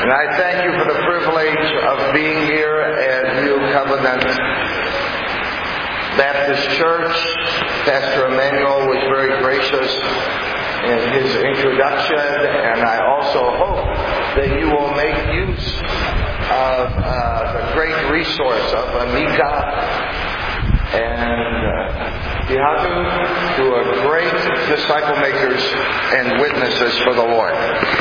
And I thank you for the privilege of being here at New Covenant Baptist Church. Pastor Emmanuel was very gracious in his introduction, and I also hope that you will make use of the great resource of Amika and Diadu, who are great disciple makers and witnesses for the Lord.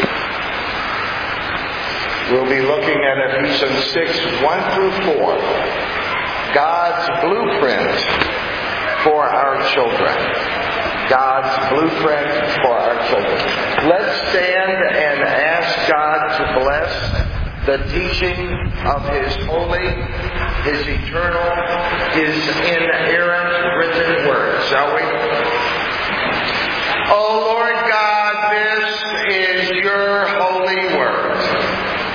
We'll be looking at Ephesians 6, 1 through 4. God's blueprint for our children. God's blueprint for our children. Let's stand and ask God to bless the teaching of His holy, His eternal, His inerrant written word. Shall we? Oh Lord God, this is your holy word.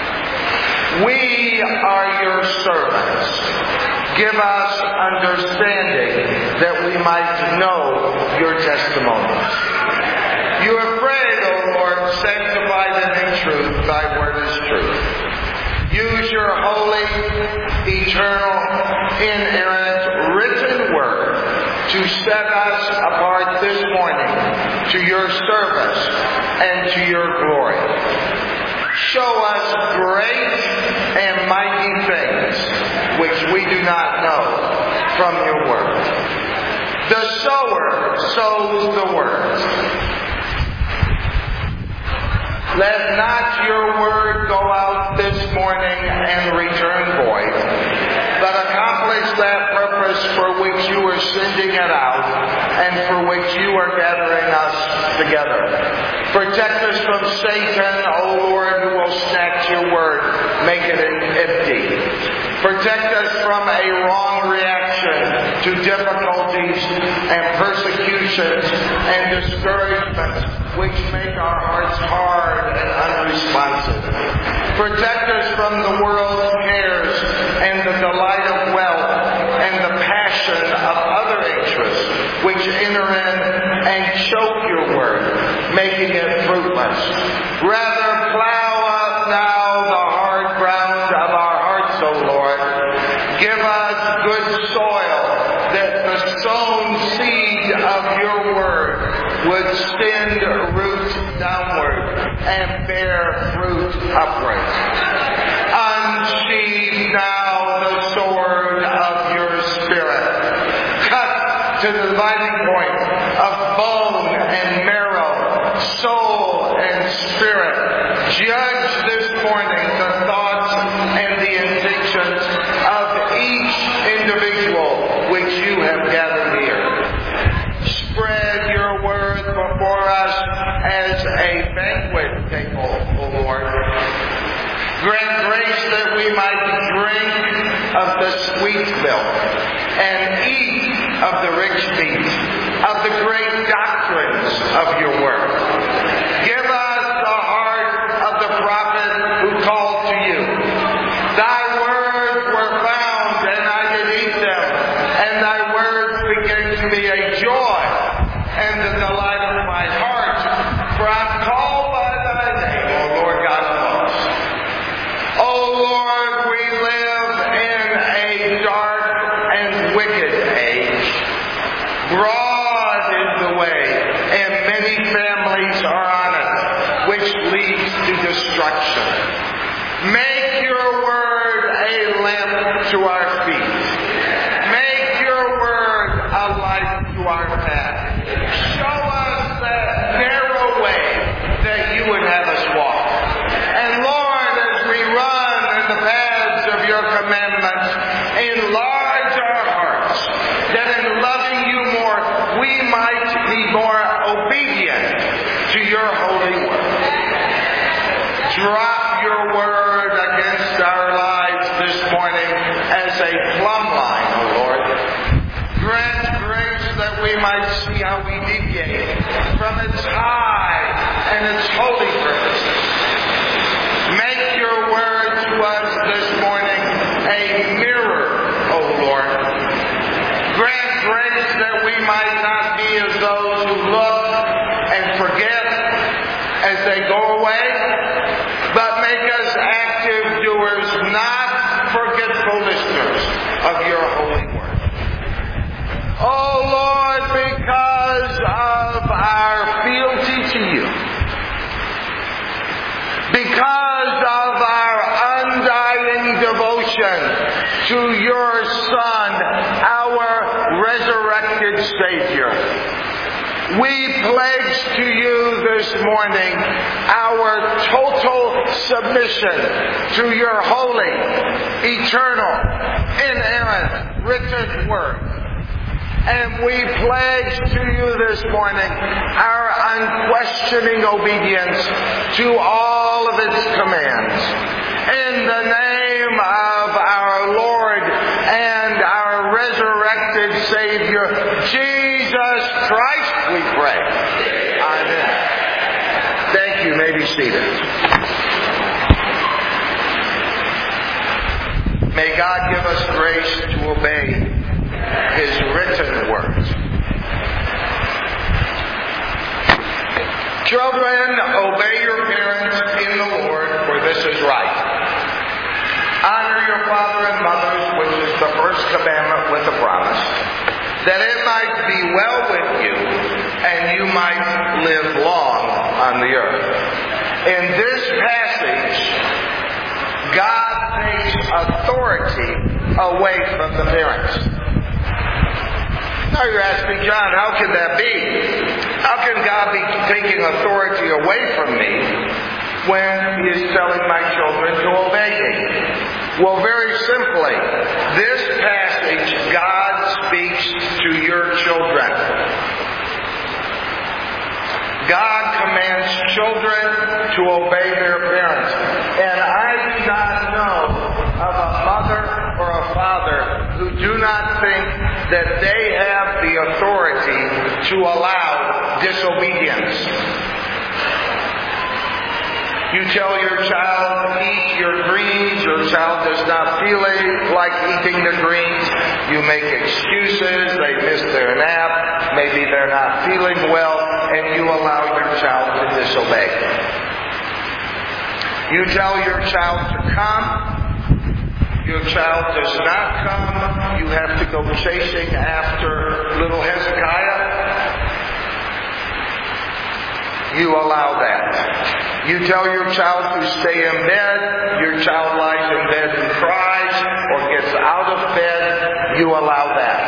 We are your servants. Give us understanding that we might know your testimonies. You have prayed, O Lord, sanctify them in truth. Thy word is truth. Use your holy, eternal, inerrant, written word to set us apart this morning to your service and to your glory. Show us great and mighty things which we do not know from your word. The sower sows the word. Let not your word go out this morning and return void, but accomplish that purpose for which you are sending it out and for which you are gathering us together. Protect us from Satan, O Lord, who will snatch your word, make it empty. Protect us from a wrong reaction to difficulties and persecutions and discouragements which make our hearts hard and unresponsive. Protect us from the world's cares and the delight of wealth and the passion of other interests which enter in and choke your word, making it fruitless. Rather, plow up now the hard ground of our hearts, O Lord. Give us good soil that the sown seed of your word would send roots downward and bear fruit upward. Unsheathe now the sword of your Spirit. Cut to the dividing point of bone and marrow, soul and spirit. Judge this morning the thoughts and the intentions of each individual which you have gathered here. Spread your word before us as a banquet table, O Lord. Grant grace that we might drink of the sweet milk and eat of the rich meat, of the great doctrines of your word. Give us the heart of the prophet who called to you. Thy words were found, and I did eat them, and thy words became to me a joy and the delight of my heart. For I'm called by thy name, O Lord God of hosts. O Lord, we live in a dark and wicked age. Broad is the way, and many families are on it, which leads to destruction. Make your word a lamp to our feet. Make your word a light to our path. Show us that narrow way that you would have us walk. And Lord, as we run in the paths of your commandments, enlarge our hearts, that in loving you more, we might be more obedient to your holy word. Drop your word against our lives this morning as a plumb line, O Lord. Grant grace that we might see how we deviate from its high and its holy purposes. Make your word to us this morning a mirror, O Lord. Grant grace that we might not be as those who look and forget as they go away, but make us act of your holy word. Oh Lord, because of our fealty to you, because of our undying devotion to your Son, our resurrected Savior, we pledge to you this morning our total submission to your holy, eternal, inerrant, written word. And we pledge to you this morning our unquestioning obedience to all of its commands. In the name of our Lord and our resurrected Savior, Jesus Christ, we pray. Amen. Thank you. You may be seated. May God give us grace to obey His written words. Children, obey your parents in the Lord, for this is right. Honor your father and mothers, which is the first commandment with a promise, that it might be well with you, and you might live long on the earth. In this passage, God takes authority away from the parents. Now you're asking, John, how can that be? How can God be taking authority away from me when He is telling my children to obey me? Well, very simply, this passage, God speaks to your children. God commands children to obey their parents. And I do not know of a mother or a father who do not think that they have the authority to allow disobedience. You tell your child, eat your greens. Your child does not feel like eating the greens. You make excuses. They miss their nap. Maybe they're not feeling well. And you allow your child to disobey. You tell your child to come. Your child does not come. You have to go chasing after little Hezekiah. You allow that. You tell your child to stay in bed. Your child lies in bed and cries or gets out of bed. You allow that.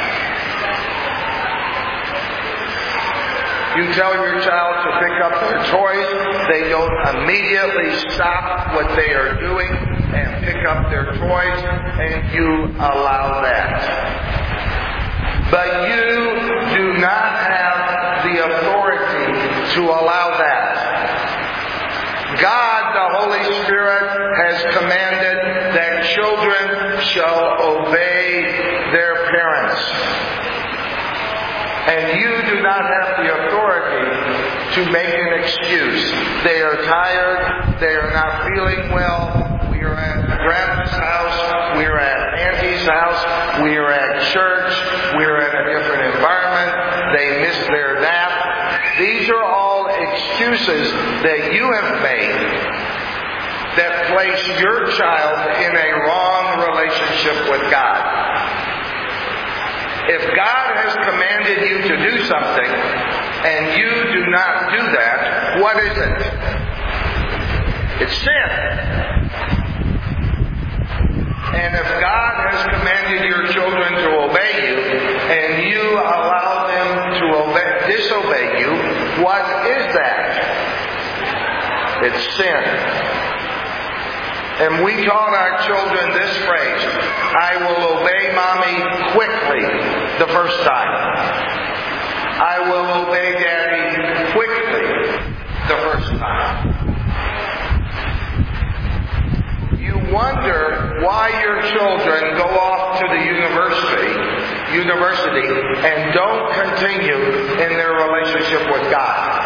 You tell your child to pick up their toys. They don't immediately stop what they are doing and pick up their toys, and you allow that. But you do not have the authority to allow that. God, the Holy Spirit, has commanded that children shall obey their parents. And you do not have the authority to make an excuse. They are tired. They are not feeling well. We are at Grandma's house. We are at Auntie's house. We are at church. We are in a different environment. They missed their nap. These are all excuses that you have made that place your child in a wrong relationship with God. If God has commanded you to do something and you do not do that, what is it? It's sin. And if God has commanded your children to obey you and you allow them to disobey you, what is that? It's sin. And we taught our children this phrase, I will obey Mommy quickly the first time. I will obey Daddy quickly the first time. You wonder why your children go off to the university and don't continue in their relationship with God.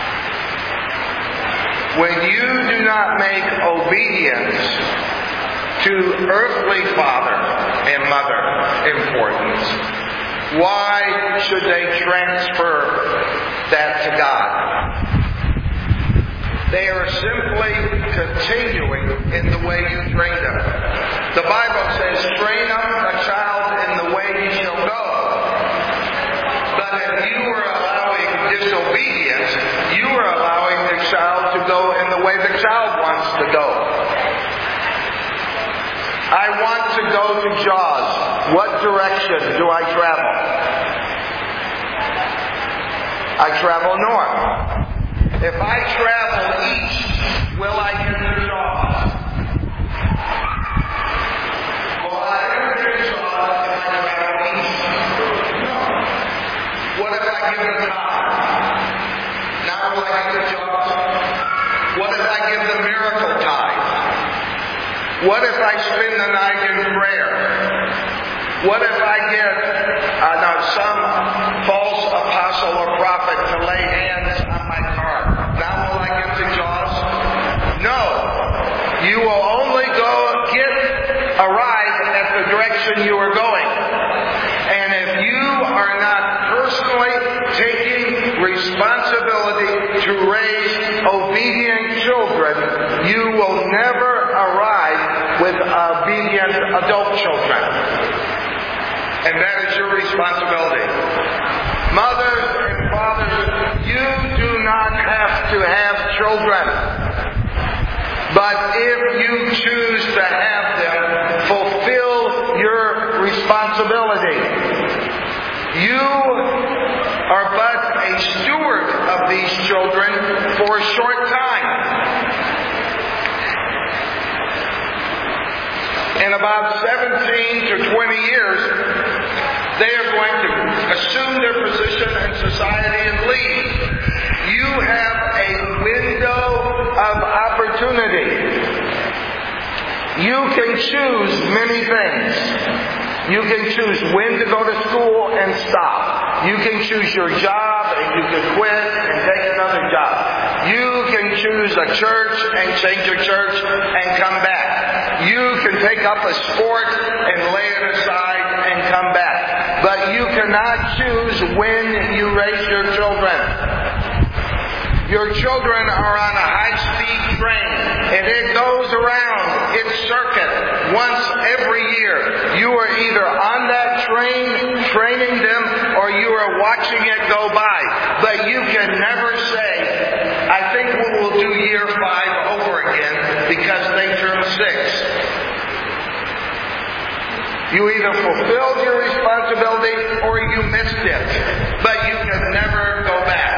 When you do not make obedience to earthly father and mother importance, why should they transfer that to God? They are simply continuing in the way you train them. The Bible says, train up a want to go to Jaws, what direction do I travel? I travel north. If I travel east, will I get to Jaws? Will I ever get to Jaws if I travel east? No. What if I give the time? Now will I get to Jaws? What if I give the miracle tithe? What if I spend the night in prayer? What if I get some false apostle or prophet to lay hands on my car? Now will I get to Jaws? No. You will only arrive at the direction you are going. And if you are not personally taking responsibility to raise obedient children, you will never arrive with obedient adult children. And that is your responsibility. Mothers and fathers, you do not have to have children. But if you choose to have them, fulfill your responsibility. You are but a steward of these children for a short time. In about 17 to 20 years, they are going to assume their position in society and leave. You have a window of opportunity. You can choose many things. You can choose when to go to school and stop. You can choose your job and you can quit and take another job. You can choose a church and change your church and come back. You can take up a sport and lay it aside and come back. But you cannot choose when you raise your children. Your children are on a high-speed train, and it goes around its circuit once every year. You are either on that train, training them, or you are watching it go by. But you can never say, I think we will do year 5 over again because they turned 6. You either fulfilled your responsibility or you missed it. But you can never go back.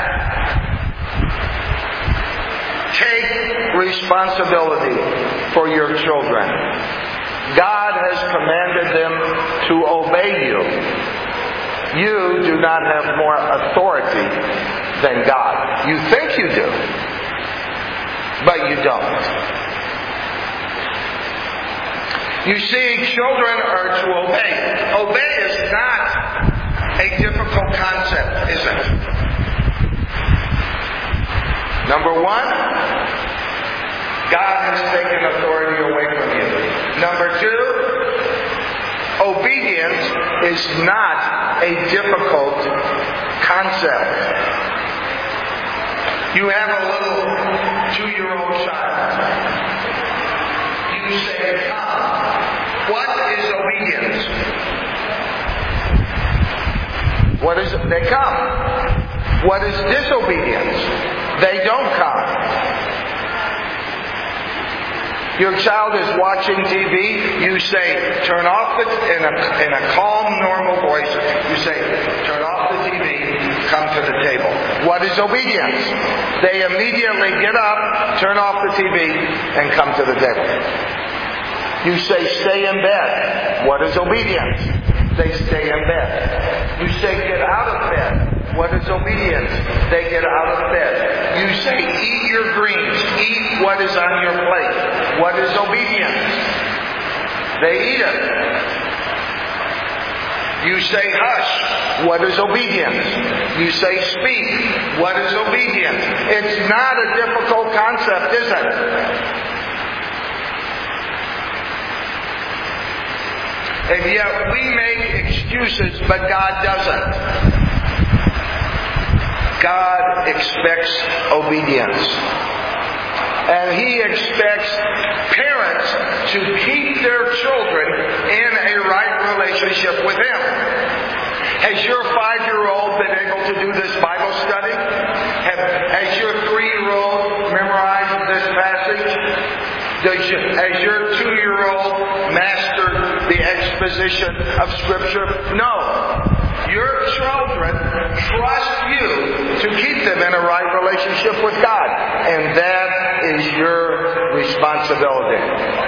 Take responsibility for your children. God has commanded them to obey you. You do not have more authority than God. You think you do, but you don't. You see, children are to obey. Obey is not a difficult concept, is it? Number 1, God has taken authority away from you. Number 2, obedience is not a difficult concept. You have a little 2-year-old child. You say, come. What is obedience? What is it? They come. What is disobedience? They don't come. Your child is watching TV. You say, turn off in a calm, normal voice. You say, turn off the TV, come to the table. What is obedience? They immediately get up, turn off the TV, and come to the table. You say, stay in bed. What is obedience? They stay in bed. You say, get out of bed. What is obedience? They get out of bed. You say, eat your greens. Eat what is on your plate. What is obedience? They eat it. You say, hush. What is obedience? You say, speak. What is obedience? It's not a difficult concept, is it? And yet we make excuses, but God doesn't. God expects obedience. And He expects parents to keep their children in a right relationship with Him. Has your 5-year-old been able to do this Bible study? Has your 3-year-old memorized this passage? Has your 2-year-old mastered the exposition of Scripture. No. Your children trust you to keep them in a right relationship with God. And that is your responsibility.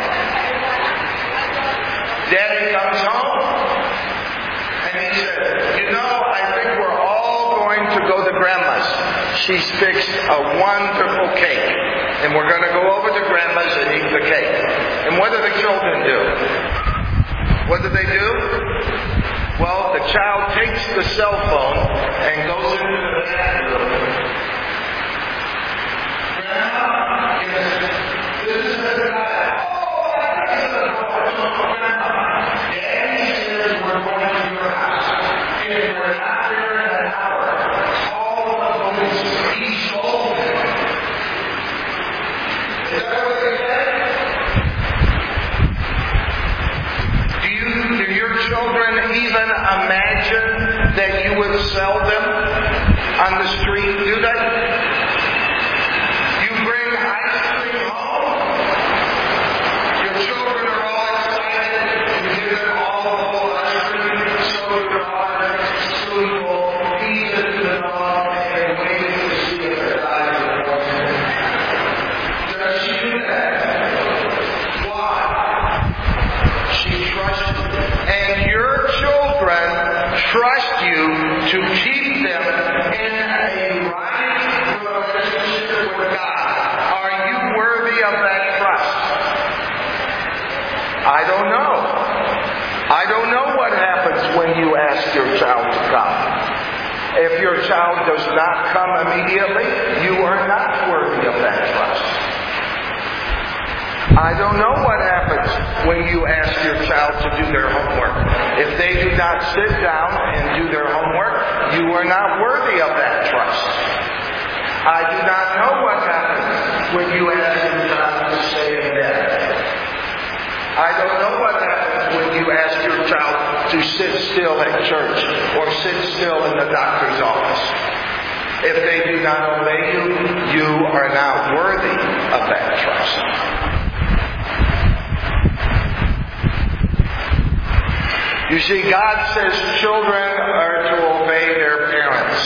Daddy comes home and he said, you know, I think we're all going to go to Grandma's. She's fixed a wonderful cake. And we're going to go over to Grandma's and eat the cake. And what do the children do? What do they do? Well, the child takes the cell phone and goes into the bathroom. Grandma, this is the guy. Daddy says we're going to your house. If we're not there in an hour, all of those he's sold. Is that what they said? Do your children even imagine that you would sell them on the street? Do they? You bring ice cream home. Your children are all excited. You give them all the whole ice cream, soda water, spoonful, feed it to the dog, and they wait to see if their eyes are open. Does she do that? Why? She trusts you. And your children trust you to keep them in a right relationship with God. Are you worthy of that trust? I don't know. I don't know what happens when you ask your child to come. If your child does not come immediately, you are not worthy of that trust. I don't know what happens when you ask your child to do their homework. If they do not sit down and do their homework, you are not worthy of that trust. I do not know what happens when you ask your child to stay in bed. I don't know what happens when you ask your child to sit still at church or sit still in the doctor's office. If they do not obey you, you are not worthy of that trust. You see, God says children are to obey their parents.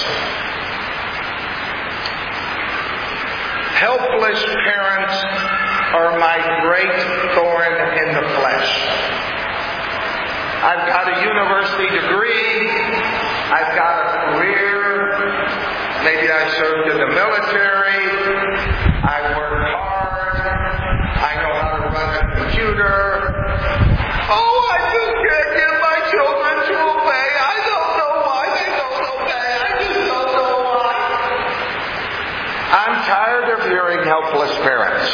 Helpless parents are my great thorn in the flesh. I've got a university degree. I've got a career. Maybe I served in the military. I work hard. I know how to run a computer. Oh, I just can't get my children to obey. I don't know why they don't obey. I just don't know why. I'm tired of hearing helpless parents.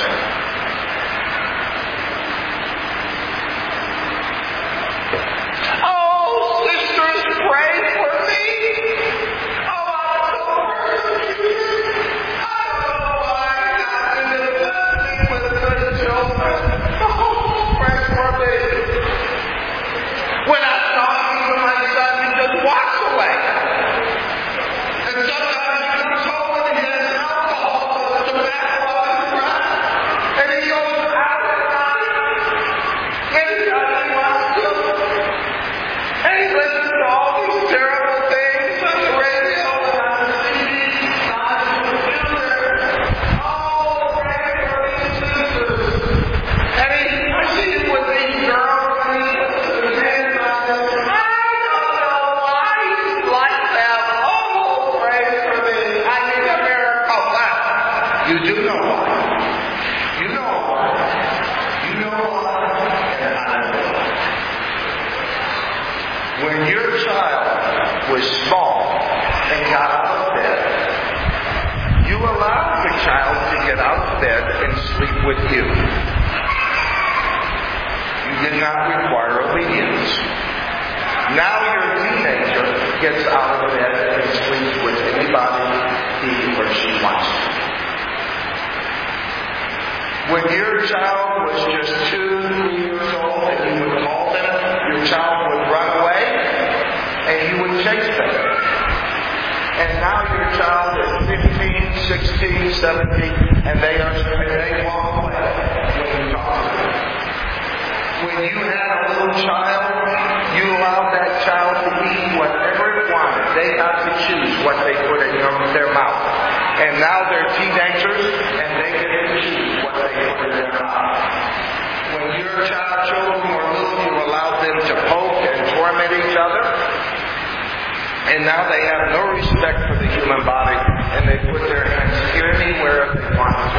Oh, sisters, pray for me. Oh, I'm so persecuted. I don't know why God didn't bless me with good children. Oh, pray for me. When I'm talking to my son, he just walks away. And sometimes he comes home and he has alcohol or tobacco on his breath. And he goes out at night. Anytime he wants to. And he listens to all these terrible things on the radio and on the CD. God will do there. Oh, pray for these sisters. And he's pushing with these girls and he puts his hands on them. I don't know why he's like that. Oh, pray for me. I need a miracle. You do know why. You know why. You know why. And I know why. When your child was small and got out of bed, you allowed the child to get out of bed and sleep with you. You did not require obedience. Now your teenager gets out of bed and sleeps with anybody he or she wants to. When your child was just 2, 3 years old and you would call them, your child would run away and you would chase them. And now your child is 15, 16, 17, and they walk away when you talk to them. When you had a little child, you allowed that child to eat whatever it wanted. They got to choose what they put in their mouth. And now they're teenagers, and they get to choose what they put in their mouth. When your children were little, you allowed them to poke and torment each other. And now they have no respect for the human body, and they put their hands anywhere they want to.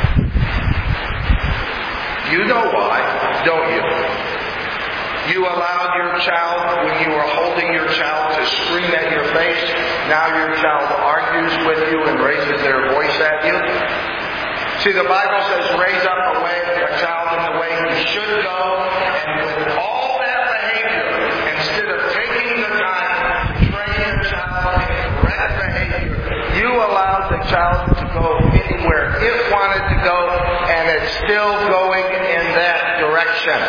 You know why, don't you? You allowed your child, when you were holding your child, to scream at your face. Now your child argues with you and raises their voice at you. See, the Bible says, raise up a child in the way he should go. And with all that behavior, instead of taking the time to train your child in correct behavior, you allowed the child to go anywhere it wanted to go, and it's still going in that direction.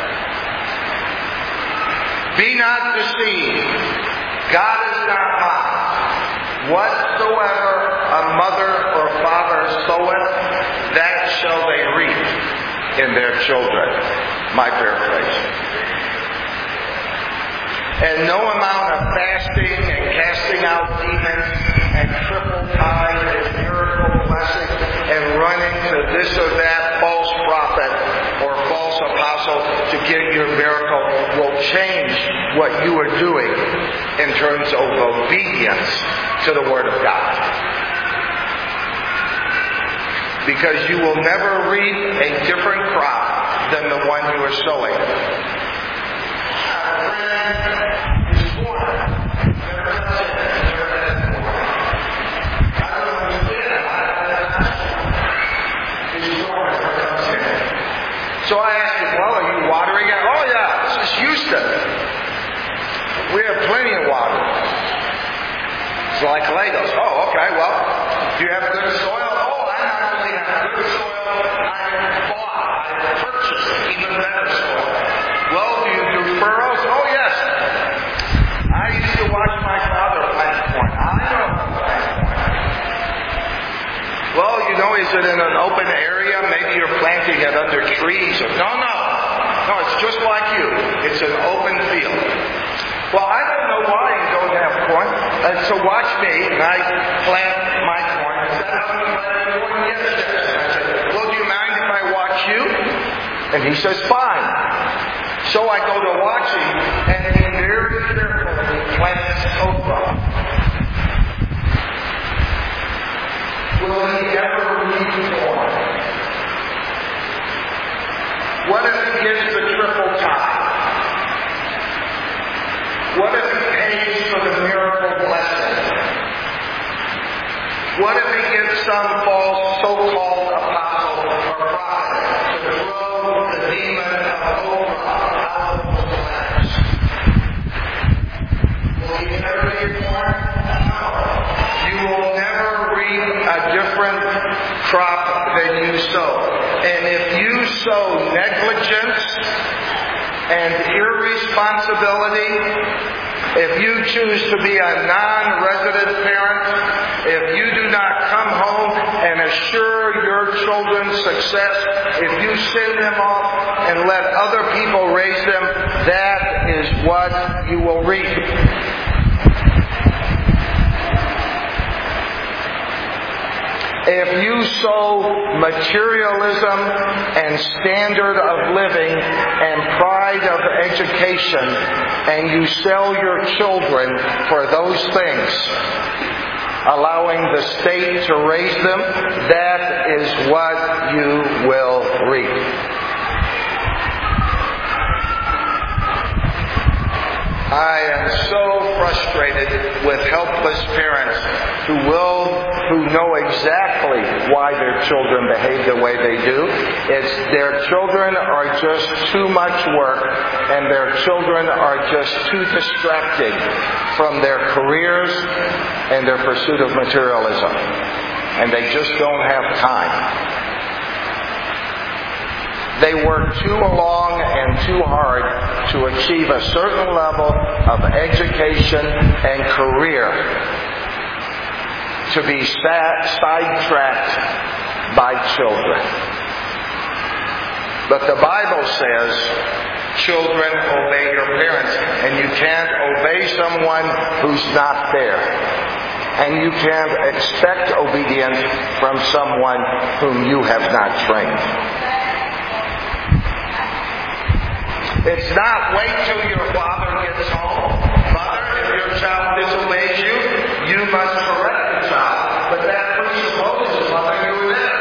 Be not deceived. God is not mocked. Whatsoever a mother or father soweth, that shall they reap in their children. My paraphrase. And no amount of fasting and casting out demons and triple tide and miracle blessing and running to this or that false prophet or false apostle to get your miracle will change what you are doing in terms of obedience to the Word of God. Because you will never reap a different crop than the one you are sowing. So I asked him, well, are you watering it? Oh, yeah, this is Houston. We have plenty of water. It's like Legos. Oh, okay, well, do you have good soil? Oh, I not only have good soil, I have purchased even better soil. Well, do you do furrows? Oh, yes. I used to watch my father plant corn. I know how to plant corn. Well, is it in an open area? Maybe you're planting it under trees. No, it's just like you. It's an open field. Well, I don't know why you don't have corn. So watch me, and I plant my corn. Is that how you plant corn? Yes. I said, well, do you mind if I watch you? And he says, fine. So I go to watch him, and he very carefully plants okra. Will he ever reap corn? What if he gets the triple tithe? What if he pays for the miracle blessing? What if he gets some false so-called apostle or prophet to throw the demon of okra out of the flesh? Will he ever reap corn? No. You will never reap a different crop than you sow. And if you sow negligence and irresponsibility, if you choose to be a non-resident parent, if you do not come home and assure your children's success, if you send them off and let other people raise them, that is what you will reap. If you sow materialism and standard of living and pride of education, and you sell your children for those things, allowing the state to raise them, that is what you will reap. I am so frustrated with helpless parents who know exactly why their children behave the way they do. It's their children are just too much work, and their children are just too distracted from their careers and their pursuit of materialism. And they just don't have time. They work too long and too hard to achieve a certain level of education and career to be sidetracked by children. But the Bible says Children, obey your parents. And you can't obey someone who's not there. And you can't expect obedience from someone whom you have not trained. It's not wait till your father gets home. Mother, if your child disobeys you, you must correct the child. But that presupposes, mother, you were there.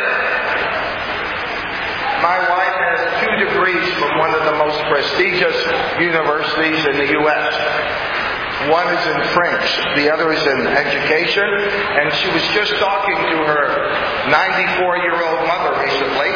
My wife has 2 degrees from one of the most prestigious universities in the U.S. One is in French, the other is in education, and she was just talking to her 94-year-old mother recently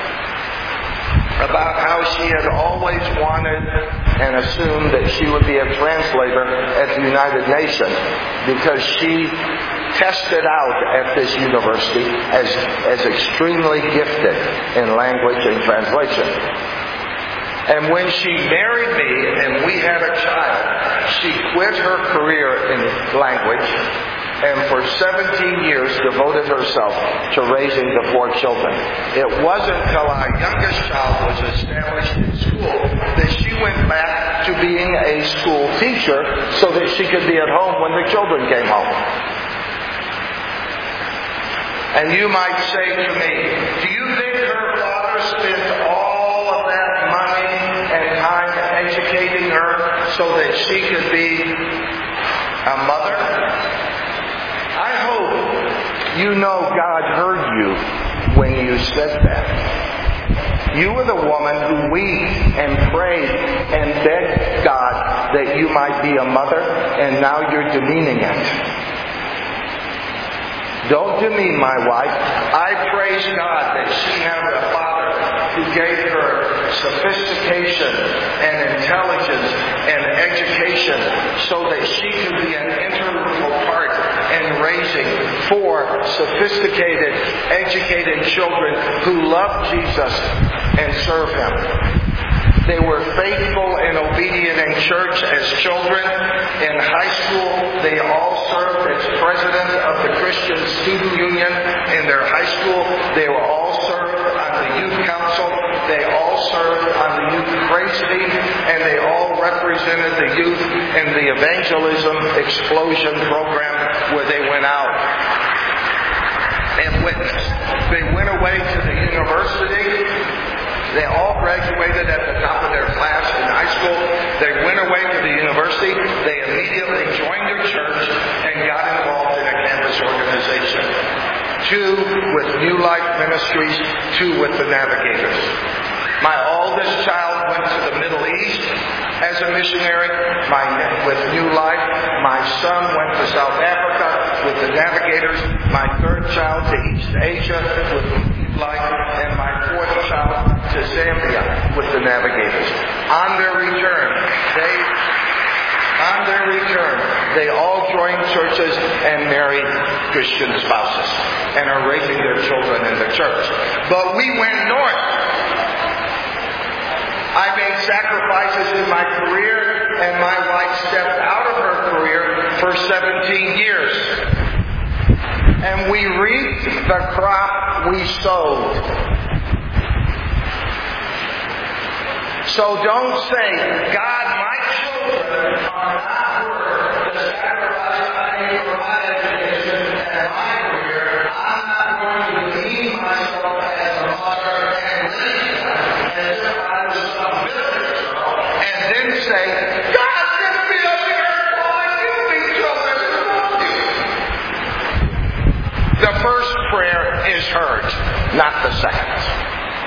about how she had always wanted and assumed that she would be a translator at the United Nations because she tested out at this university as extremely gifted in language and translation. And when she married me and we had a child, she quit her career in language and for 17 years devoted herself to raising the 4 children. It wasn't until our youngest child was established in school that she went back to being a school teacher so that she could be at home when the children came home. And you might say to me, do you think her father spent all of that money and time educating her so that she could be a mother? I hope you know God heard you when you said that. You were the woman who wept and prayed and begged God that you might be a mother, and now you're demeaning it. Don't demean my wife. I praise God that she had a father who gave her sophistication and intelligence and education so that she could be an integral part in raising 4 sophisticated, educated children who love Jesus and serve Him. They were faithful and obedient in church as children. In high school, they all served as president of the Christian Student Union in their high school. They were all served on the youth council. They all served on the youth praise team. And they all represented the youth in the evangelism explosion program where they went out and witnessed. They went away to the university. They all graduated at the top of their class in high school. They went away to the university. They immediately joined their church and got involved in a campus organization. 2 with New Life Ministries, 2 with the Navigators. My oldest child went to the Middle East as a missionary with New Life. My son went to South Africa with the Navigators. My 3rd child to East Asia with New Life. And my 4th child to Zambia with the Navigators. On their return, they all joined churches and married Christian spouses and are raising their children in the church. But we went north. I made sacrifices in my career, and my wife stepped out of her career for 17 years. And we reaped the crop we sowed. So don't say, God, my children are not worth the sacrifice I made for my education and my career. I'm not going to demean myself as a mother and raise them as if I was some village girl. And then say, God, send me up here while I give these children to love you. The first prayer is heard, not the second.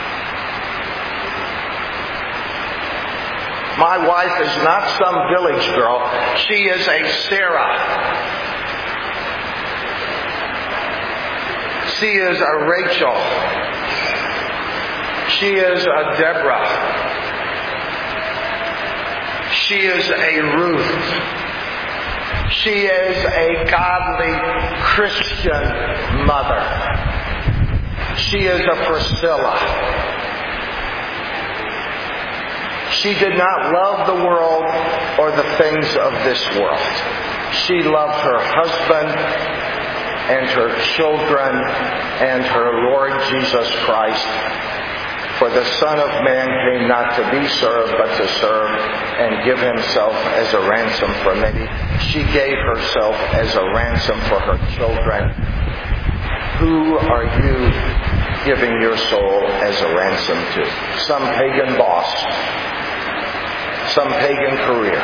My wife is not some village girl. She is a Sarah. She is a Rachel. She is a Deborah. She is a Ruth. She is a godly Christian mother. She is a Priscilla. She did not love the world or the things of this world. She loved her husband and her children and her Lord Jesus Christ For the Son of Man came not to be served, but to serve and give himself as a ransom for many. She gave herself as a ransom for her children. Who are you giving your soul as a ransom to? Some pagan boss, some pagan career,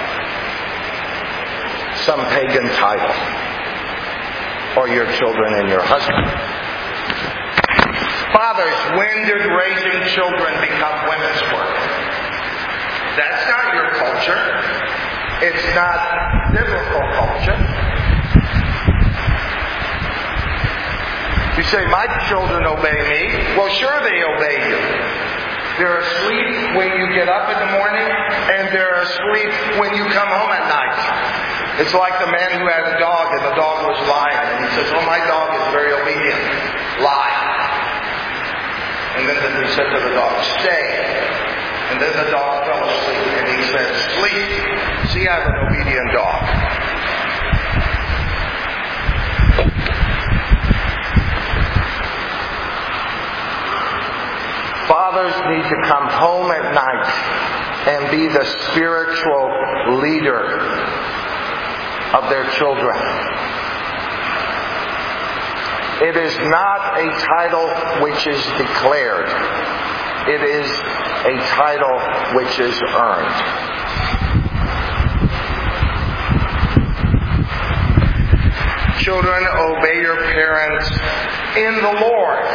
some pagan title, or your children and your husband. Fathers, when did raising children become women's work? That's not your culture. It's not biblical culture. You say, my children obey me. Well, sure they obey you. They're asleep when you get up in the morning, and they're asleep when you come home at night. It's like the man who had a dog, and the dog was lying. And he says, my dog is very obedient. Lie. And then he said to the dog, stay. And then the dog fell asleep, and he said, sleep. See, I have an obedient dog. Fathers need to come home at night and be the spiritual leader of their children. It is not a title which is declared. It is a title which is earned. Children, obey your parents in the Lord.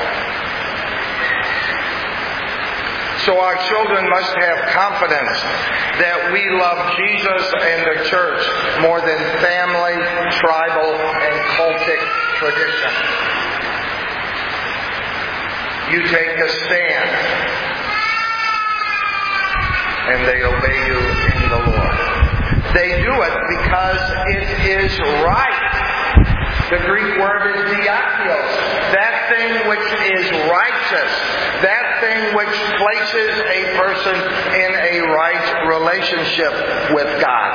So our children must have confidence that we love Jesus and the church more than family, tribal, and cultic tradition. You take a stand, and they obey you in the Lord. They do it because it is right. The Greek word is diakios. That thing which is righteous. That thing which places a person in a right relationship with God.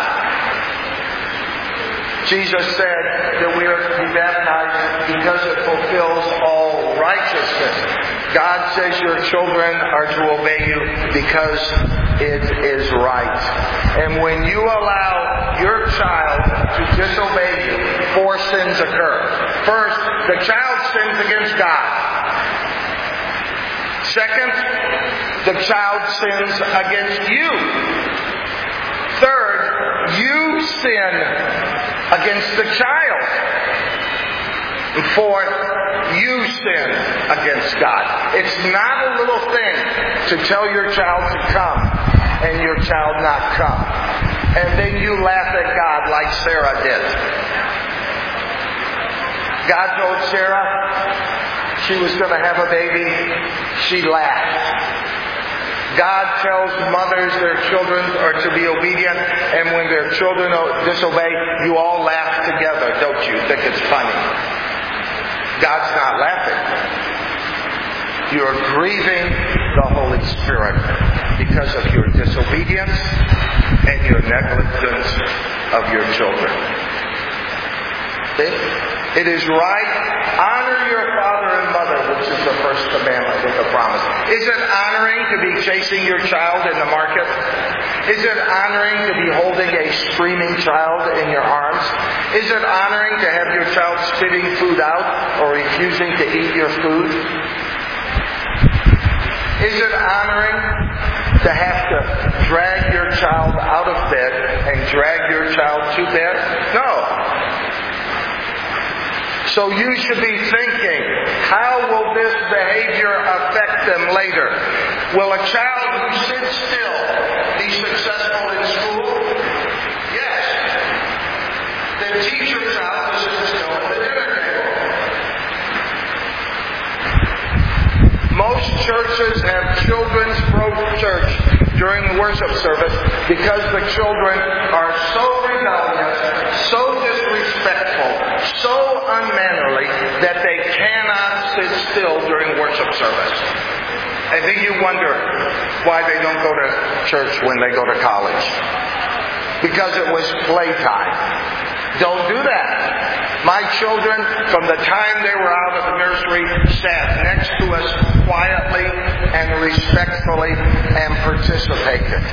Jesus said that we are to be baptized because it fulfills all righteousness. God says your children are to obey you because it is right. And when you allow your child to disobey you, 4 sins occur. First, the child sins against God. Second, the child sins against you. Third, you sin against the child. And fourth, you sin against God. It's not a little thing to tell your child to come and your child not come. And then you laugh at God like Sarah did. God told Sarah she was going to have a baby. She laughed. God tells mothers their children are to be obedient, and when their children disobey, you all laugh together, don't you? Think it's funny. God's not laughing. You're grieving the Holy Spirit because of your disobedience and your negligence of your children. See? It is right. Honor your father and mother, which is the first commandment with a promise. Is it honoring to be chasing your child in the market? Is it honoring to be holding a screaming child in your arms? Is it honoring to have your child spitting food out or refusing to eat your food? Is it honoring to have to drag your child out of bed and drag your child to bed? No. So you should be thinking, how will this behavior affect them later? Will a child who sits still be successful in school? Yes. Then teach your child to sit still at the dinner table. Most churches have children's church during the worship service because the children are so rebellious, so disrespectful, so unmannerly that they cannot sit still during worship service. I think you wonder why they don't go to church when they go to college. Because it was playtime. Don't do that. My children, from the time they were out of the nursery, sat next to us quietly and respectfully and participated.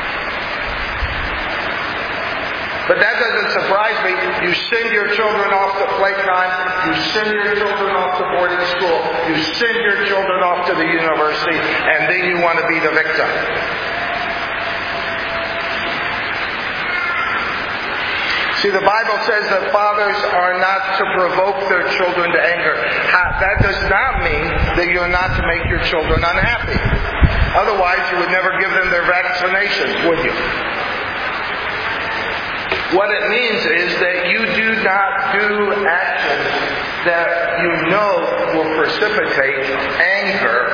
But that doesn't surprise me. You send your children off to playtime. You send your children off to boarding school. You send your children off to the university. And then you want to be the victim. See, the Bible says that fathers are not to provoke their children to anger. That does not mean that you're not to make your children unhappy. Otherwise, you would never give them their vaccinations, would you? What it means is that you do not do actions that you know will precipitate anger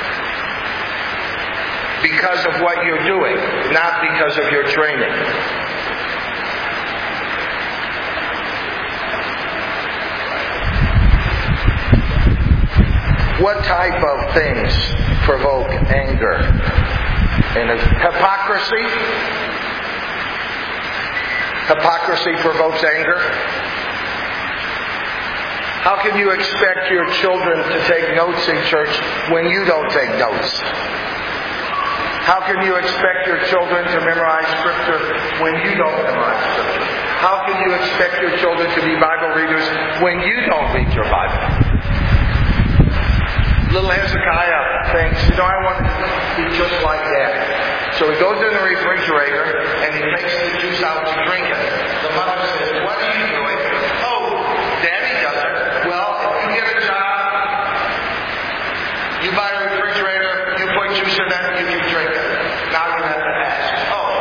because of what you're doing, not because of your training. What type of things provoke anger? And hypocrisy? Hypocrisy provokes anger. How can you expect your children to take notes in church when you don't take notes? How can you expect your children to memorize Scripture when you don't memorize Scripture? How can you expect your children to be Bible readers when you don't read your Bible? Little Hezekiah thinks, I want to be just like Dad. So he goes in the refrigerator and he takes the juice out to drink it. The mother says, what are you doing? Oh, Daddy does it. Well, if you get a job, you buy a refrigerator, you put juice in it, you can drink it. Now you have to ask,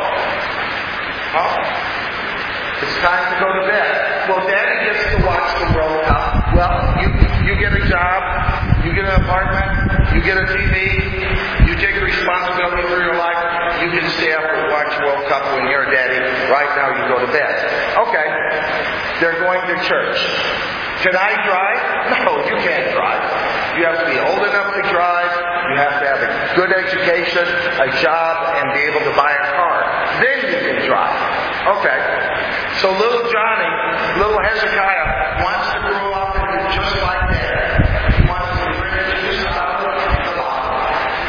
it's time to go to bed. Well, Daddy gets to watch the World Cup. Well, you get a job, you get an apartment, you get a TV, you take responsibility for your life. You can stay up and watch World Cup when you're daddy. Right now you go to bed. Okay. They're going to church. Can I drive? No, you can't drive. You have to be old enough to drive. You have to have a good education, a job, and be able to buy a car. Then you can drive. Okay. So little Johnny, little Hezekiah, wants to grow up and be just like Dad. He wants to drink the juice out of the bottle.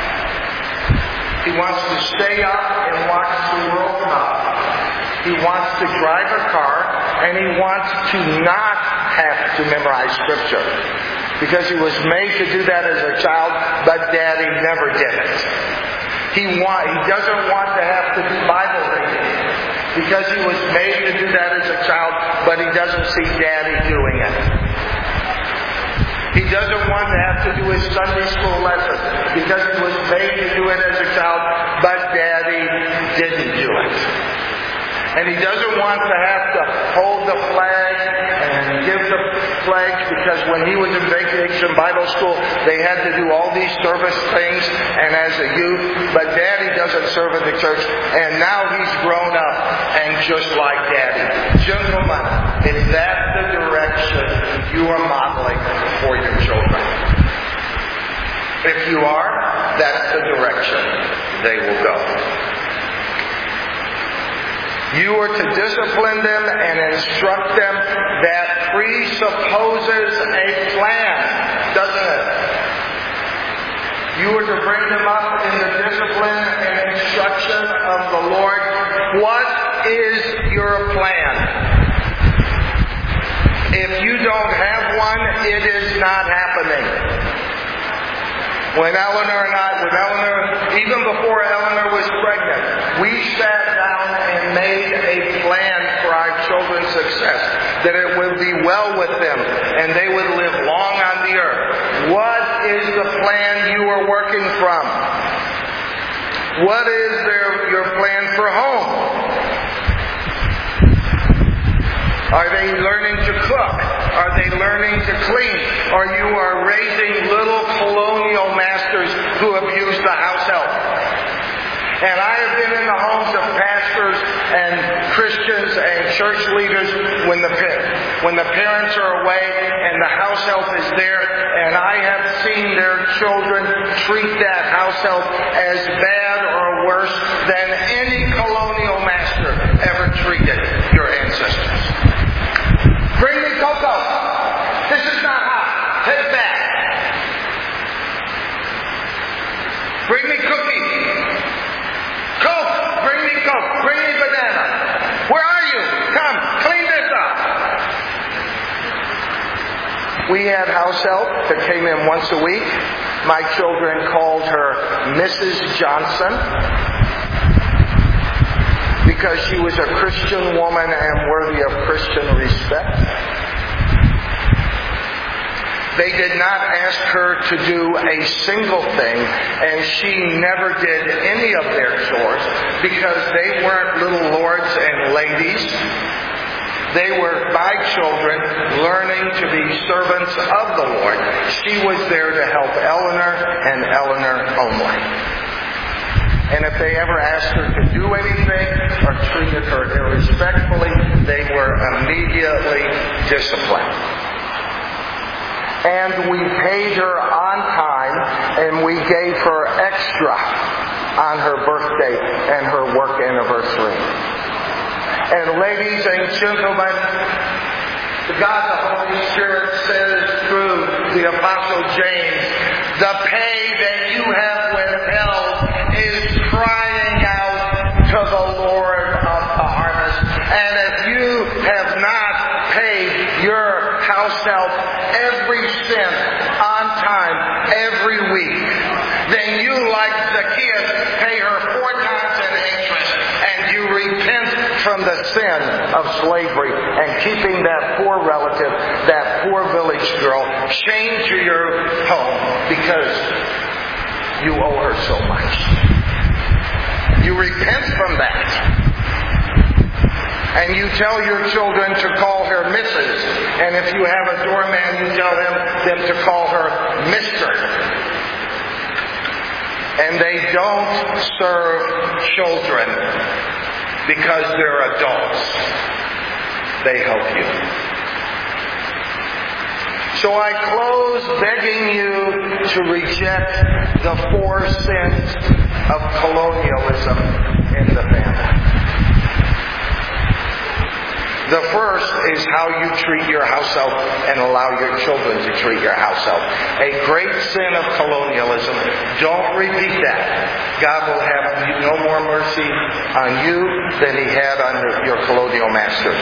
He wants to stay up and watch the World Cup. He wants to drive a car, and he wants to not have to memorize Scripture. Because he was made to do that as a child, but Daddy never did it. He doesn't want to have to do Bible reading. Because he was made to do that as a child, but he doesn't see Daddy doing it. He doesn't want to have to do his Sunday school lessons because he was made to do it as a child, but Daddy didn't do it. And he doesn't want to have to hold the flag and give the flags because when he was in vacation Bible school, they had to do all these service things and as a youth, but Daddy doesn't serve in the church, and now he's grown up and just like Daddy. Gentlemen, is that the direction you are modeling for your children? If you are, that's the direction they will go. You are to discipline them and instruct them. That presupposes a plan, doesn't it? You are to bring them up in the discipline and instruction of the Lord. What is your plan? If you don't have one, it is not happening. When even before Eleanor was pregnant, we sat down and made a plan for our children's success, that it would be well with them and they would live long on the earth. What is the plan you are working from? What is your plan for home? Are they learning to cook? Are they learning to clean? Or you are raising little colonial masters who abuse the house help? And I have been in the homes of pastors and Christians and church leaders when the parents are away and the house help is there, and I have seen their children treat that house help as bad or worse than any colonial master ever treated your ancestors. Bring me cocoa. We had house help that came in once a week. My children called her Mrs. Johnson because she was a Christian woman and worthy of Christian respect. They did not ask her to do a single thing, and she never did any of their chores because they weren't little lords and ladies. They were my children learning to be servants of the Lord. She was there to help Eleanor and Eleanor only. And if they ever asked her to do anything or treated her irrespectfully, they were immediately disciplined. And we paid her on time, and we gave her extra on her birthday and her work anniversary. And ladies and gentlemen, God the Holy Spirit says through the Apostle James, the pay that you have withheld is crying out to the Lord of the harvest. And if you have not paid your house help every cent on time every week, then you, like Zacchaeus, pay her 4 times in interest, and you repent from the sin of slavery and keeping that poor relative, that poor village girl, chained to your home because you owe her so much. You repent from that. And you tell your children to call her Mrs. And if you have a doorman, you tell them to call her Mr. And they don't serve children because they're adults. They help you. So I close begging you to reject the 4 sins of colonialism in the family. The first is how you treat your house help and allow your children to treat your house help. A great sin of colonialism. Don't repeat that. God will have no more mercy on you than He had on your colonial masters.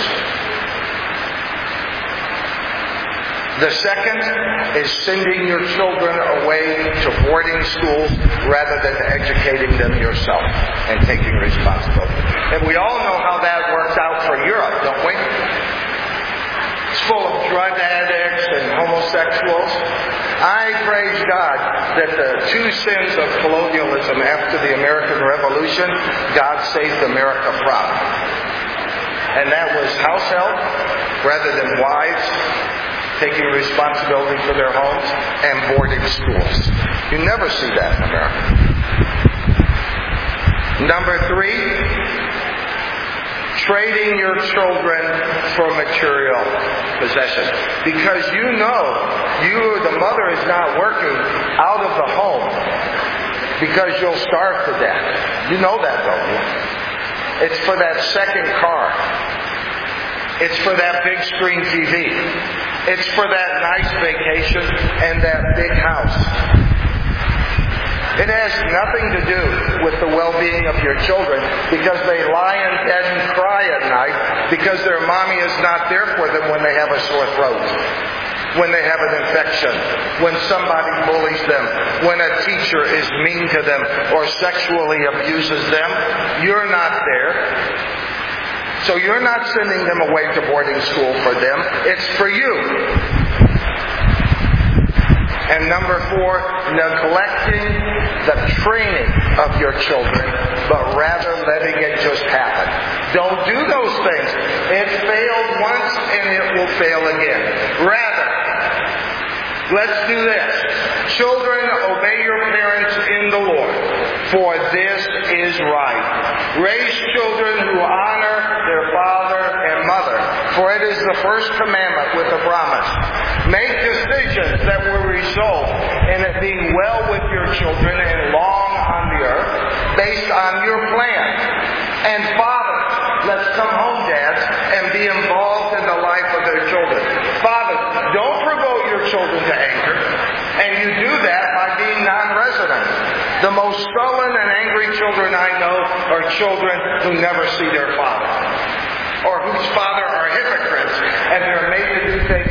The second is sending your children away to boarding schools rather than educating them yourself and taking responsibility. And we all know how that works out for Europe, don't we? It's full of drug addicts and homosexuals. I praise God that the 2 sins of colonialism after the American Revolution, God saved America from. And that was house help rather than wives taking responsibility for their homes, and boarding schools. You never see that in America. Number 3, trading your children for material possession. Because you know the mother is not working out of the home because you'll starve to death. You know that, don't you? It's for that second car. It's for that big screen TV. It's for that nice vacation and that big house. It has nothing to do with the well-being of your children because they lie in bed and cry at night because their mommy is not there for them when they have a sore throat, when they have an infection, when somebody bullies them, when a teacher is mean to them or sexually abuses them. You're not there. So you're not sending them away to boarding school for them. It's for you. And number 4, neglecting the training of your children, but rather letting it just happen. Don't do those things. It failed once and it will fail again. Rather, let's do this. Children, obey your parents in the Lord, for this is right. Raise children who honor their father and mother, for it is the first commandment with a promise. Make decisions that will result in it being well with your children and long on the earth, based on your plan. And fathers, let's come home, dads, and be involved in the life of their children. Fathers, don't provoke your children to anger. And you do that by being non-resident. The most sullen and angry children I know are children who never see their father, or whose father are hypocrites, and they're made to do things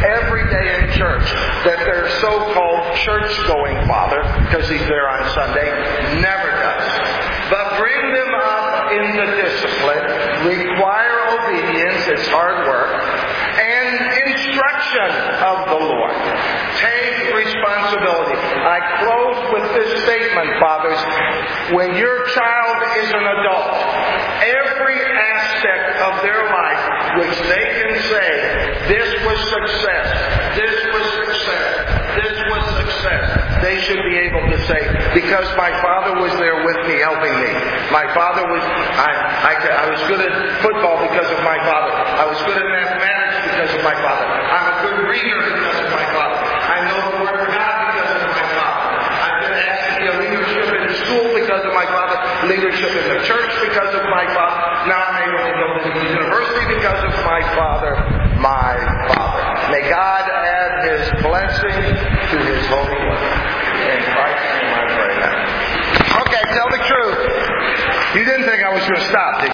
every day in church that their so-called church-going father, because he's there on Sunday, never does. But bring them up in the discipline, require obedience, it's hard work, and instruction of the Lord. Take responsibility. I close with this statement, fathers. When your child is an adult, every aspect of their life which they can say, this was success, this was success, this was success, they should be able to say, because my father was there with me, helping me. My father was, I was good at football because of my father. I was good at mathematics because of my father. I'm a good reader because of my father. I know the Word of God because of my father. I've been asked to be a leadership in the school because of my father. Leadership in the church because of my father. Now I'm able to go to the university because of my father. My father. May God add His blessing to His holy word. In Christ's name I pray now. Okay, tell the truth. You didn't think I was going to stop, did you?